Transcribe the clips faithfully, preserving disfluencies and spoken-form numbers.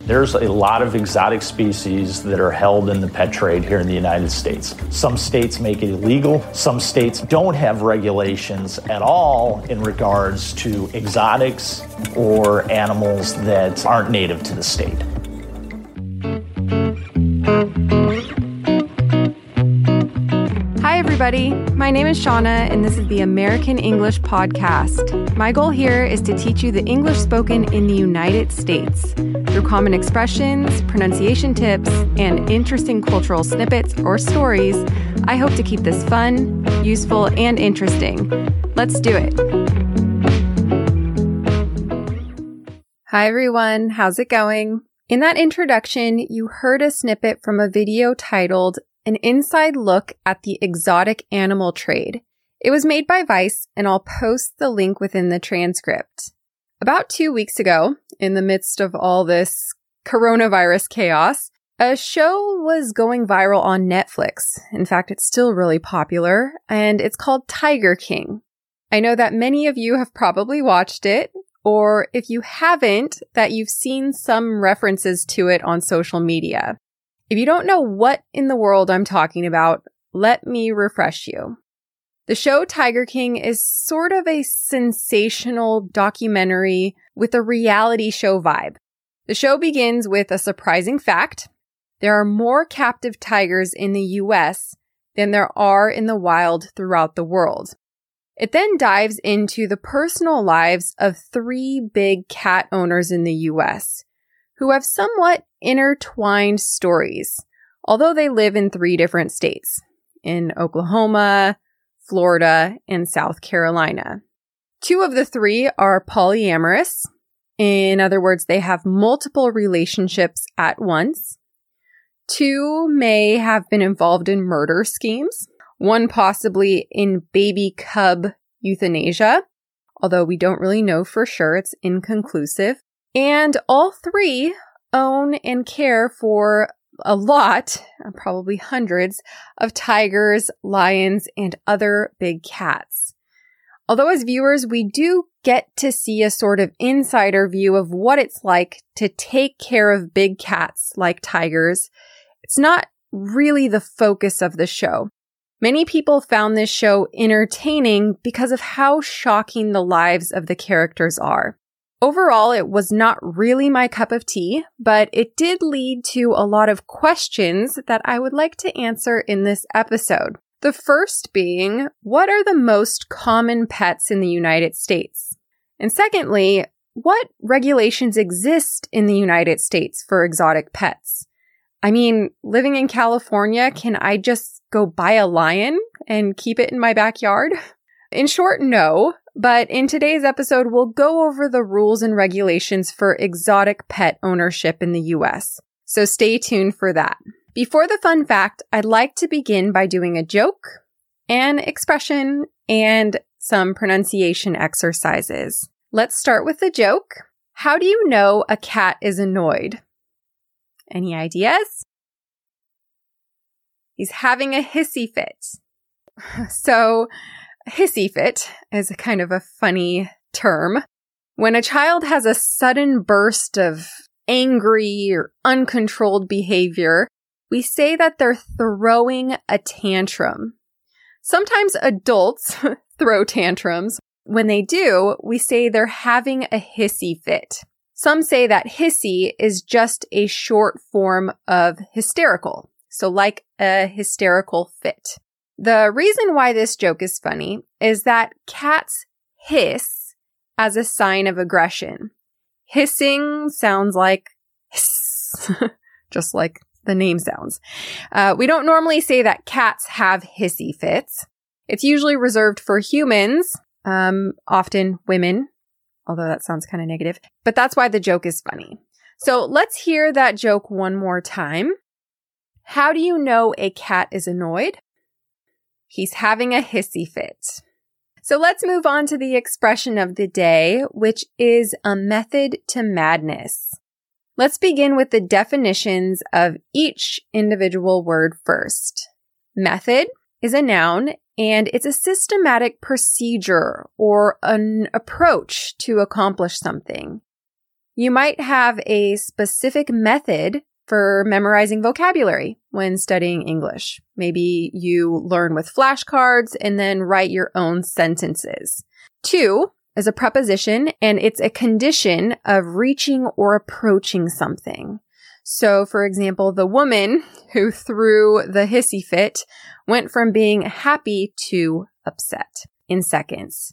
There's a lot of exotic species that are held in the pet trade here in the United States. Some states make it illegal. Some states don't have regulations at all in regards to exotics or animals that aren't native to the state. Hi, everybody. My name is Shauna, and this is the American English Podcast. My goal here is to teach you the English spoken in the United States through common expressions, pronunciation tips, and interesting cultural snippets or stories. I hope to keep this fun, useful, and interesting. Let's do it. Hi, everyone. How's it going? In that introduction, you heard a snippet from a video titled An Inside Look at the Exotic Animal Trade. It was made by Vice, and I'll post the link within the transcript. About two weeks ago, in the midst of all this coronavirus chaos, a show was going viral on Netflix. In fact, it's still really popular, and it's called Tiger King. I know that many of you have probably watched it, or if you haven't, that you've seen some references to it on social media. If you don't know what in the world I'm talking about, let me refresh you. The show Tiger King is sort of a sensational documentary with a reality show vibe. The show begins with a surprising fact. There are more captive tigers in the U S than there are in the wild throughout the world. It then dives into the personal lives of three big cat owners in the U S who have somewhat intertwined stories, although they live in three different states, in Oklahoma, Florida, and South Carolina. Two of the three are polyamorous. In other words, they have multiple relationships at once. Two may have been involved in murder schemes, one possibly in baby cub euthanasia, although we don't really know for sure, it's inconclusive. And all three own and care for a lot, probably hundreds, of tigers, lions, and other big cats. Although as viewers, we do get to see a sort of insider view of what it's like to take care of big cats like tigers, it's not really the focus of the show. Many people found this show entertaining because of how shocking the lives of the characters are. Overall, it was not really my cup of tea, but it did lead to a lot of questions that I would like to answer in this episode. The first being, what are the most common pets in the United States? And secondly, what regulations exist in the United States for exotic pets? I mean, living in California, can I just go buy a lion and keep it in my backyard? In short, no. But in today's episode, we'll go over the rules and regulations for exotic pet ownership in the U S. So stay tuned for that. Before the fun fact, I'd like to begin by doing a joke, an expression, and some pronunciation exercises. Let's start with the joke. How do you know a cat is annoyed? Any ideas? He's having a hissy fit. So, hissy fit is a kind of a funny term. When a child has a sudden burst of angry or uncontrolled behavior, we say that they're throwing a tantrum. Sometimes adults throw tantrums. When they do, we say they're having a hissy fit. Some say that hissy is just a short form of hysterical, so like a hysterical fit. The reason why this joke is funny is that cats hiss as a sign of aggression. Hissing sounds like hiss, just like the name sounds. Uh, we don't normally say that cats have hissy fits. It's usually reserved for humans, um, often women, although that sounds kind of negative. But that's why the joke is funny. So let's hear that joke one more time. How do you know a cat is annoyed? He's having a hissy fit. So let's move on to the expression of the day, which is a method to madness. Let's begin with the definitions of each individual word first. Method is a noun, and it's a systematic procedure or an approach to accomplish something. You might have a specific method for memorizing vocabulary when studying English. Maybe you learn with flashcards and then write your own sentences. To is a preposition, and it's a condition of reaching or approaching something. So, for example, the woman who threw the hissy fit went from being happy to upset in seconds.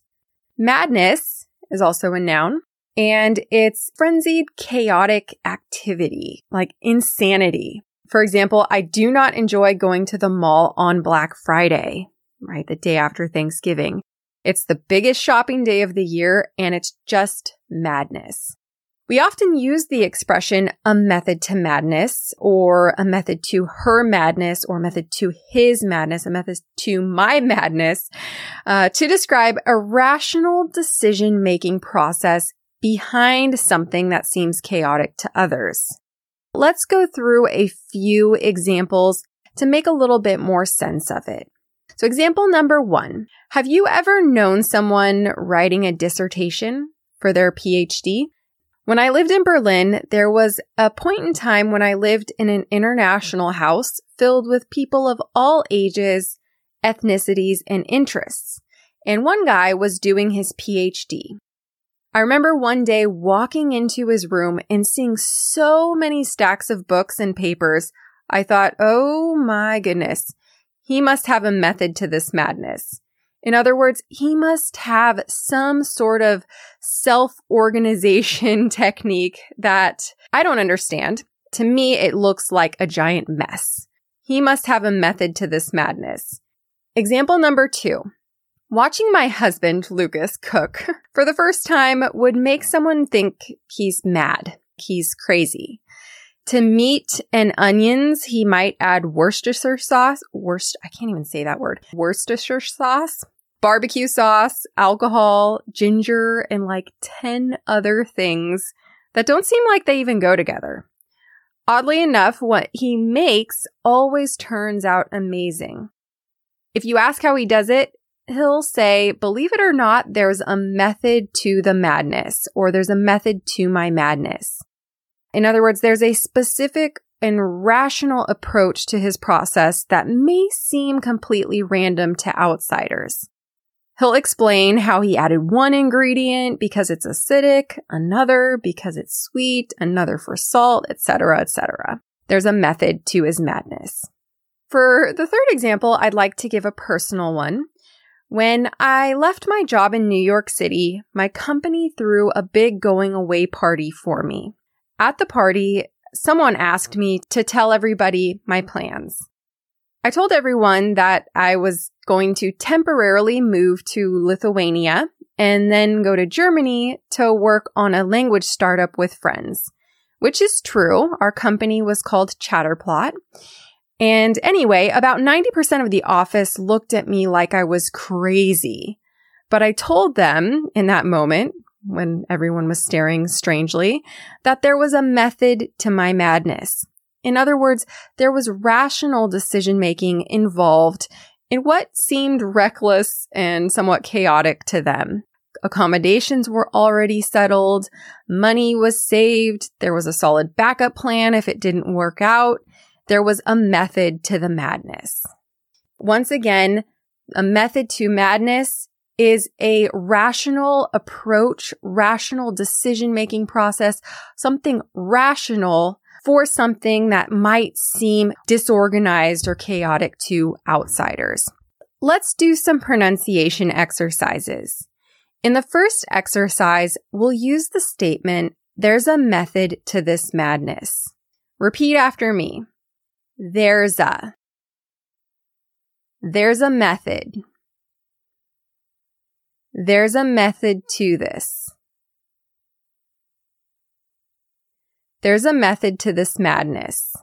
Madness is also a noun, and it's frenzied, chaotic activity, like insanity. For example, I do not enjoy going to the mall on Black Friday, right? The day after Thanksgiving. It's the biggest shopping day of the year, and it's just madness. We often use the expression a method to madness, or a method to her madness, or method to his madness, a method to my madness, uh, to describe a rational decision-making process behind something that seems chaotic to others. Let's go through a few examples to make a little bit more sense of it. So example number one, have you ever known someone writing a dissertation for their P H D? When I lived in Berlin, there was a point in time when I lived in an international house filled with people of all ages, ethnicities, and interests. And one guy was doing his P H D. I remember one day walking into his room and seeing so many stacks of books and papers. I thought, oh my goodness, he must have a method to this madness. In other words, he must have some sort of self-organization technique that I don't understand. To me, it looks like a giant mess. He must have a method to this madness. Example number two. Watching my husband, Lucas, cook for the first time would make someone think he's mad, he's crazy. To meat and onions, he might add Worcestershire sauce, Worcester, I can't even say that word, Worcestershire sauce, barbecue sauce, alcohol, ginger, and like ten other things that don't seem like they even go together. Oddly enough, what he makes always turns out amazing. If you ask how he does it, he'll say, believe it or not, there's a method to the madness, or there's a method to my madness. In other words, there's a specific and rational approach to his process that may seem completely random to outsiders. He'll explain how he added one ingredient because it's acidic, another because it's sweet, another for salt, et cetera, et cetera. There's a method to his madness. For the third example, I'd like to give a personal one. When I left my job in New York City, my company threw a big going away party for me. At the party, someone asked me to tell everybody my plans. I told everyone that I was going to temporarily move to Lithuania and then go to Germany to work on a language startup with friends, which is true. Our company was called Chatterplot. And anyway, about ninety percent of the office looked at me like I was crazy. But I told them in that moment, when everyone was staring strangely, that there was a method to my madness. In other words, there was rational decision-making involved in what seemed reckless and somewhat chaotic to them. Accommodations were already settled, money was saved, there was a solid backup plan if it didn't work out. There was a method to the madness. Once again, a method to madness is a rational approach, rational decision-making process, something rational for something that might seem disorganized or chaotic to outsiders. Let's do some pronunciation exercises. In the first exercise, we'll use the statement, there's a method to this madness. Repeat after me. There's a. There's a method. There's a method to this. There's a method to this madness.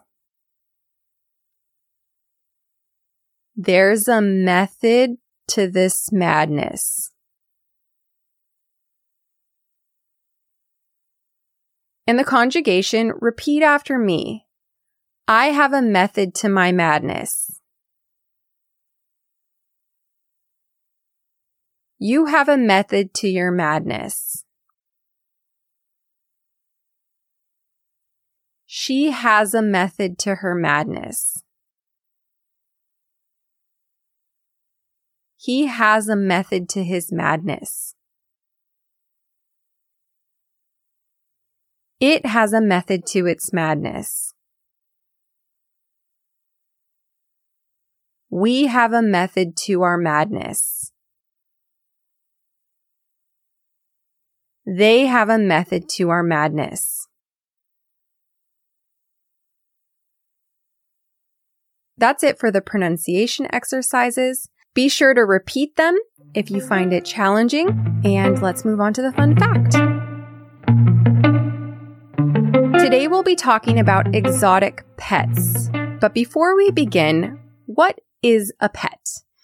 There's a method to this madness. In the conjugation, repeat after me. I have a method to my madness. You have a method to your madness. She has a method to her madness. He has a method to his madness. It has a method to its madness. We have a method to our madness. They have a method to our madness. That's it for the pronunciation exercises. Be sure to repeat them if you find it challenging, and let's move on to the fun fact. Today we'll be talking about exotic pets. But before we begin, what is a pet?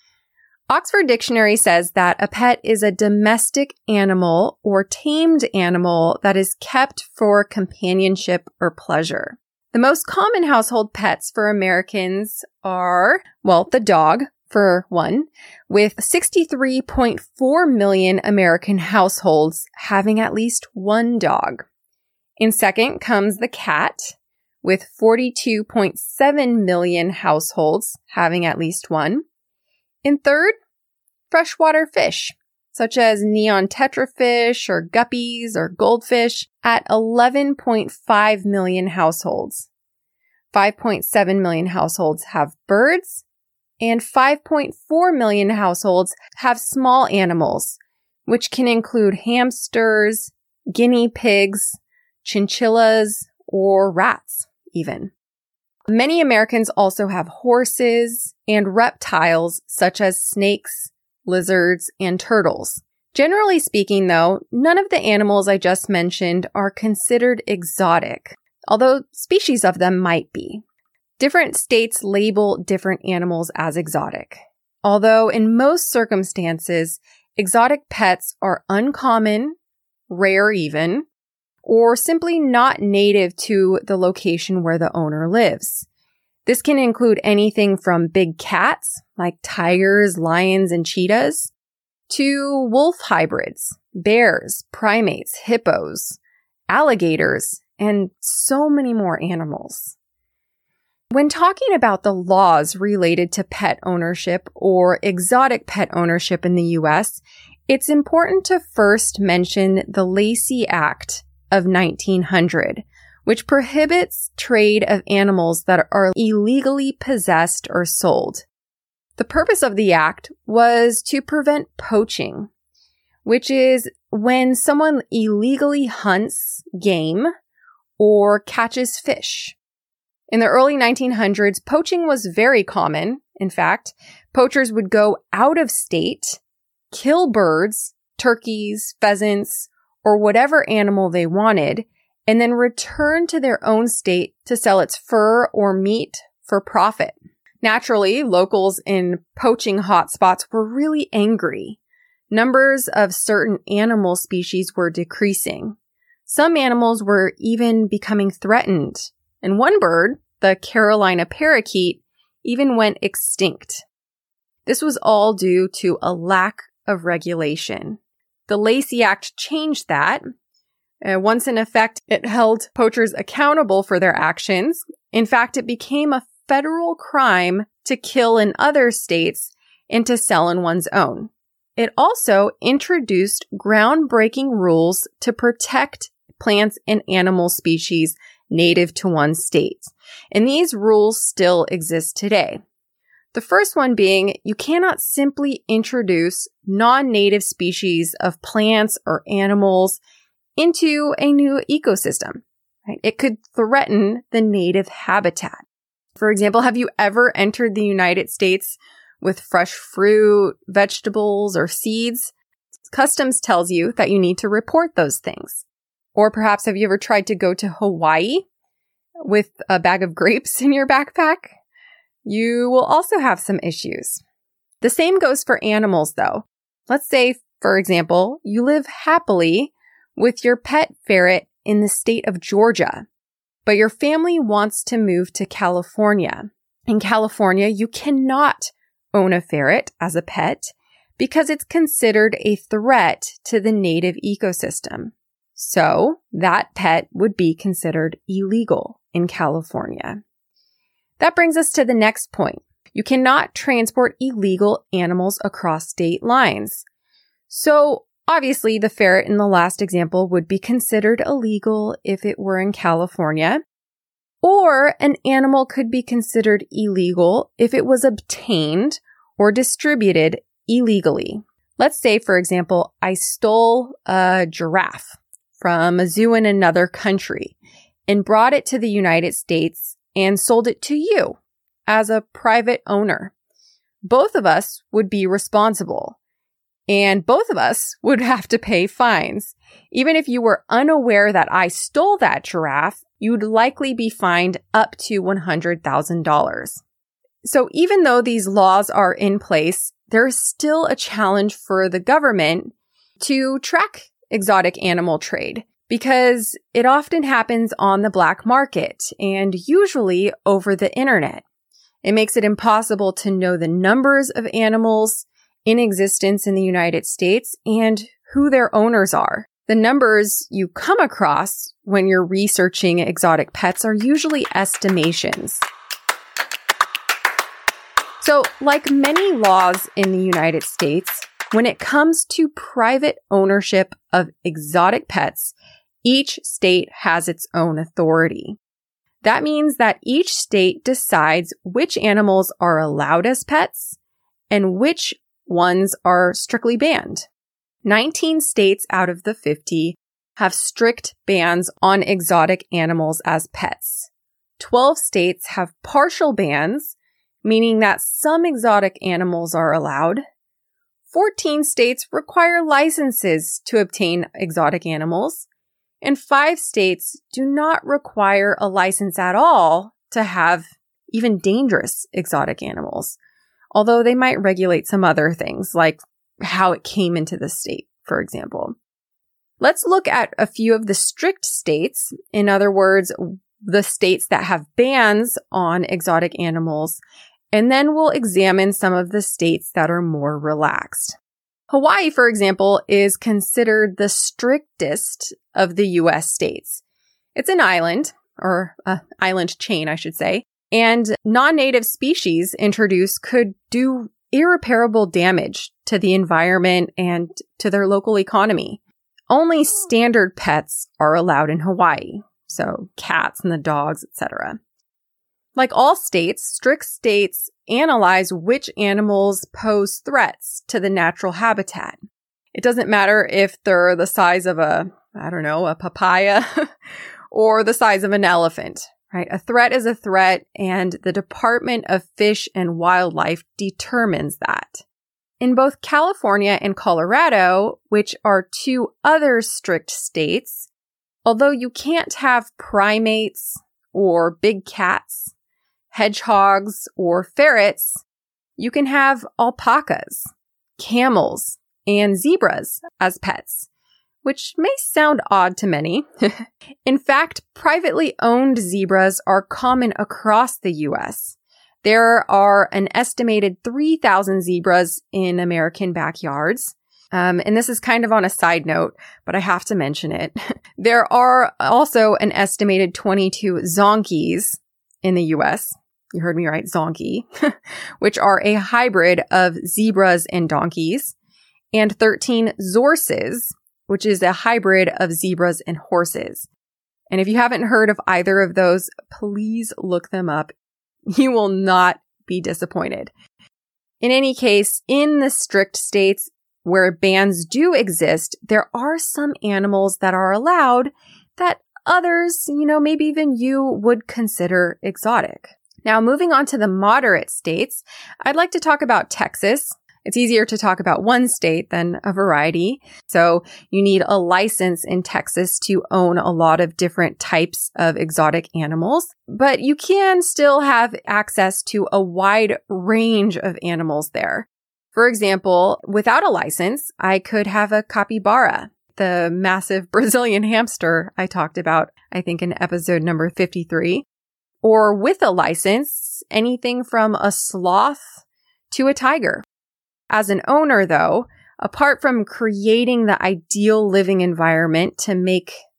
Oxford Dictionary says that a pet is a domestic animal or tamed animal that is kept for companionship or pleasure. The most common household pets for Americans are, well, the dog, for one, with sixty-three point four million American households having at least one dog. In second comes the cat, with forty-two point seven million households having at least one. In third, freshwater fish, such as neon tetrafish or guppies or goldfish, at eleven point five million households. five point seven million households have birds, and five point four million households have small animals, which can include hamsters, guinea pigs, chinchillas, or rats, even. Many Americans also have horses and reptiles such as snakes, lizards, and turtles. Generally speaking, though, none of the animals I just mentioned are considered exotic, although species of them might be. Different states label different animals as exotic, although in most circumstances, exotic pets are uncommon, rare even, or simply not native to the location where the owner lives. This can include anything from big cats, like tigers, lions, and cheetahs, to wolf hybrids, bears, primates, hippos, alligators, and so many more animals. When talking about the laws related to pet ownership or exotic pet ownership in the U S, it's important to first mention the Lacey Act of nineteen hundred, which prohibits trade of animals that are illegally possessed or sold. The purpose of the act was to prevent poaching, which is when someone illegally hunts game or catches fish. In the early nineteen hundreds, poaching was very common. In fact, poachers would go out of state, kill birds, turkeys, pheasants, or whatever animal they wanted, and then return to their own state to sell its fur or meat for profit. Naturally, locals in poaching hotspots were really angry. Numbers of certain animal species were decreasing. Some animals were even becoming threatened, and one bird, the Carolina parakeet, even went extinct. This was all due to a lack of regulation. The Lacey Act changed that. Uh, once in effect, it held poachers accountable for their actions. In fact, it became a federal crime to kill in other states and to sell in one's own. It also introduced groundbreaking rules to protect plants and animal species native to one state. And these rules still exist today. The first one being, you cannot simply introduce non-native species of plants or animals into a new ecosystem. Right? It could threaten the native habitat. For example, have you ever entered the United States with fresh fruit, vegetables, or seeds? Customs tells you that you need to report those things. Or perhaps have you ever tried to go to Hawaii with a bag of grapes in your backpack? You will also have some issues. The same goes for animals, though. Let's say, for example, you live happily with your pet ferret in the state of Georgia, but your family wants to move to California. In California, you cannot own a ferret as a pet because it's considered a threat to the native ecosystem. So that pet would be considered illegal in California. That brings us to the next point. You cannot transport illegal animals across state lines. So obviously, the ferret in the last example would be considered illegal if it were in California. Or an animal could be considered illegal if it was obtained or distributed illegally. Let's say, for example, I stole a giraffe from a zoo in another country and brought it to the United States and sold it to you as a private owner. Both of us would be responsible, and both of us would have to pay fines. Even if you were unaware that I stole that giraffe, you'd likely be fined up to one hundred thousand dollars. So even though these laws are in place, there's still a challenge for the government to track exotic animal trade because it often happens on the black market and usually over the internet. It makes it impossible to know the numbers of animals in existence in the United States and who their owners are. The numbers you come across when you're researching exotic pets are usually estimations. So, like many laws in the United States, when it comes to private ownership of exotic pets, each state has its own authority. That means that each state decides which animals are allowed as pets and which ones are strictly banned. nineteen states out of the fifty have strict bans on exotic animals as pets. twelve states have partial bans, meaning that some exotic animals are allowed. fourteen states require licenses to obtain exotic animals, and five states do not require a license at all to have even dangerous exotic animals, although they might regulate some other things like how it came into the state, for example. Let's look at a few of the strict states, in other words, the states that have bans on exotic animals, and then we'll examine some of the states that are more relaxed. Hawaii, for example, is considered the strictest of the U S states. It's an island, or an island chain, I should say, and non-native species introduced could do irreparable damage to the environment and to their local economy. Only standard pets are allowed in Hawaii, so cats and the dogs, et cetera. Like all states, strict states analyze which animals pose threats to the natural habitat. It doesn't matter if they're the size of a, I don't know, a papaya or the size of an elephant, right? A threat is a threat, and the Department of Fish and Wildlife determines that. In both California and Colorado, which are two other strict states, although you can't have primates or big cats, hedgehogs, or ferrets, you can have alpacas, camels, and zebras as pets, which may sound odd to many. In fact, privately owned zebras are common across the U S. There are an estimated three thousand zebras in American backyards. Um, and this is kind of on a side note, but I have to mention it. There are also an estimated twenty-two zonkies in the U S. You heard me right, zonky, which are a hybrid of zebras and donkeys, and thirteen zorses, which is a hybrid of zebras and horses. And if you haven't heard of either of those, please look them up. You will not be disappointed. In any case, in the strict states where bans do exist, there are some animals that are allowed that others, you know, maybe even you would consider exotic. Now, moving on to the moderate states, I'd like to talk about Texas. It's easier to talk about one state than a variety. So you need a license in Texas to own a lot of different types of exotic animals, but you can still have access to a wide range of animals there. For example, without a license, I could have a capybara, the massive Brazilian hamster I talked about, I think in episode number fifty-three. Or with a license, anything from a sloth to a tiger. As an owner, though, apart from creating the ideal living environment to make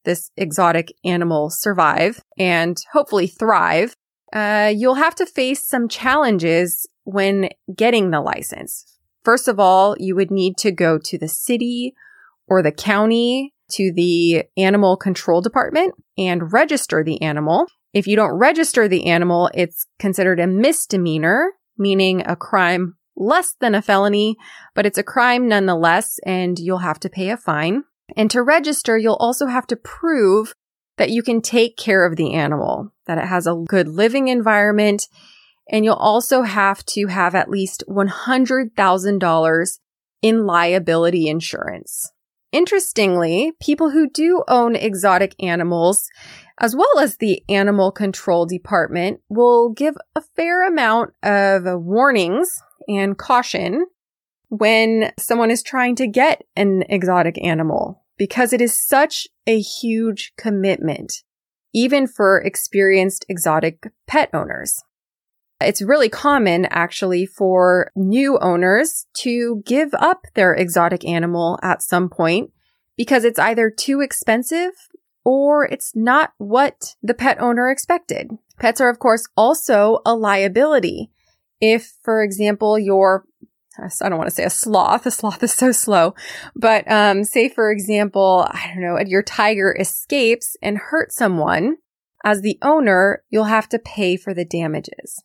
this exotic animal survive and hopefully thrive, uh, you'll have to face some challenges when getting the license. First of all, you would need to go to the city or the county, to the animal control department, and register the animal. If you don't register the animal, it's considered a misdemeanor, meaning a crime less than a felony, but it's a crime nonetheless, and you'll have to pay a fine. And to register, you'll also have to prove that you can take care of the animal, that it has a good living environment, and you'll also have to have at least one hundred thousand dollars in liability insurance. Interestingly, people who do own exotic animals, as well as the animal control department, will give a fair amount of warnings and caution when someone is trying to get an exotic animal, because it is such a huge commitment, even for experienced exotic pet owners. It's really common, actually, for new owners to give up their exotic animal at some point because it's either too expensive or it's not what the pet owner expected. Pets are, of course, also a liability. If, for example, your, I don't want to say a sloth, a sloth is so slow, but um, say, for example, I don't know, your tiger escapes and hurts someone, as the owner, you'll have to pay for the damages.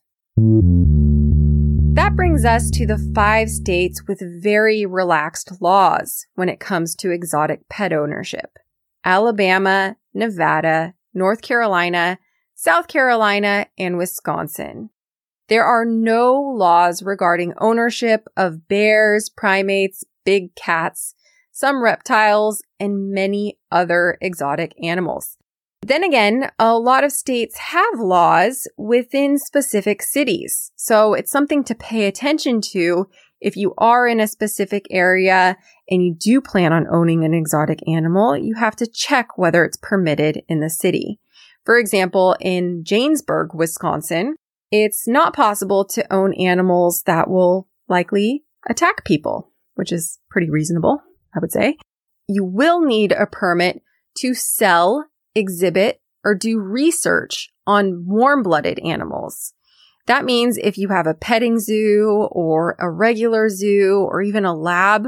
That brings us to the five states with very relaxed laws when it comes to exotic pet ownership: Alabama, Nevada, North Carolina, South Carolina, and Wisconsin. There are no laws regarding ownership of bears, primates, big cats, some reptiles, and many other exotic animals. Then again, a lot of states have laws within specific cities, so it's something to pay attention to if you are in a specific area and you do plan on owning an exotic animal. You have to check whether it's permitted in the city. For example, in Janesburg, Wisconsin, it's not possible to own animals that will likely attack people, which is pretty reasonable, I would say. You will need a permit to sell, exhibit, or do research on warm-blooded animals. That means if you have a petting zoo or a regular zoo or even a lab,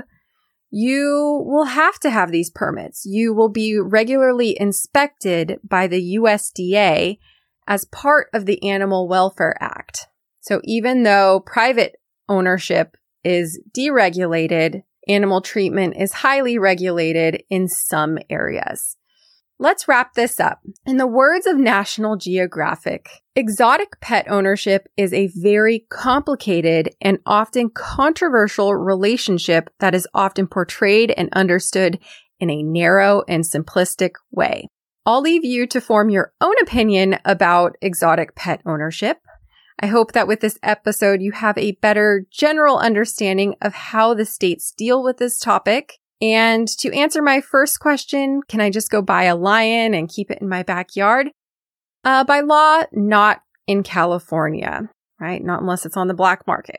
you will have to have these permits. You will be regularly inspected by the U S D A as part of the Animal Welfare Act. So even though private ownership is deregulated, animal treatment is highly regulated in some areas. Let's wrap this up. In the words of National Geographic, exotic pet ownership is a very complicated and often controversial relationship that is often portrayed and understood in a narrow and simplistic way. I'll leave you to form your own opinion about exotic pet ownership. I hope that with this episode, you have a better general understanding of how the states deal with this topic. And to answer my first question, can I just go buy a lion and keep it in my backyard? Uh, by law, not in California, right? Not unless it's on the black market.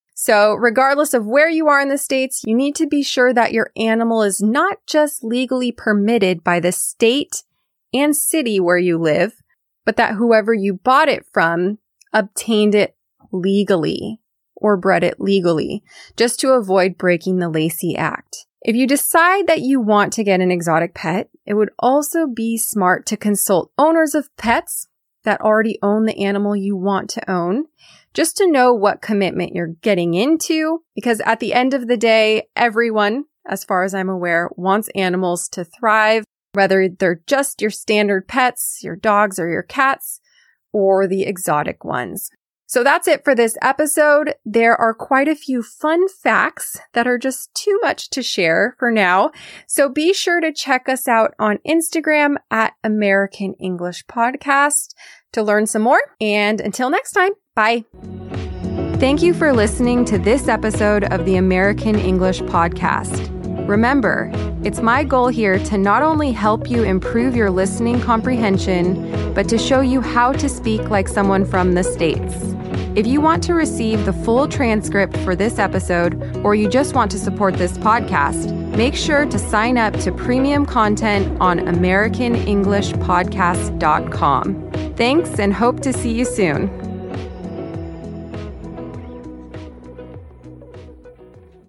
So regardless of where you are in the states, you need to be sure that your animal is not just legally permitted by the state and city where you live, but that whoever you bought it from obtained it legally or bred it legally, just to avoid breaking the Lacey Act. If you decide that you want to get an exotic pet, it would also be smart to consult owners of pets that already own the animal you want to own, just to know what commitment you're getting into, because at the end of the day, everyone, as far as I'm aware, wants animals to thrive, whether they're just your standard pets, your dogs or your cats, or the exotic ones. So that's it for this episode. There are quite a few fun facts that are just too much to share for now. So be sure to check us out on Instagram at American English Podcast to learn some more. And until next time, bye. Thank you for listening to this episode of the American English Podcast. Remember, it's my goal here to not only help you improve your listening comprehension, but to show you how to speak like someone from the States. If you want to receive the full transcript for this episode, or you just want to support this podcast, Make sure to sign up to premium content on American English Podcast dot com. Thanks and hope to see you soon.